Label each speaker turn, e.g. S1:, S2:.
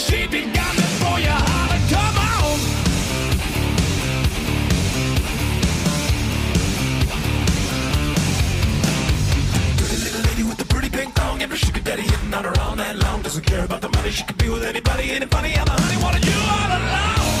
S1: She began to throw you holler, come on. Pretty little lady with the pretty pink thong, every sugar daddy hitting on her all night long. Doesn't care about the money, she can be with anybody. Ain't it funny how the honey wanted you all along?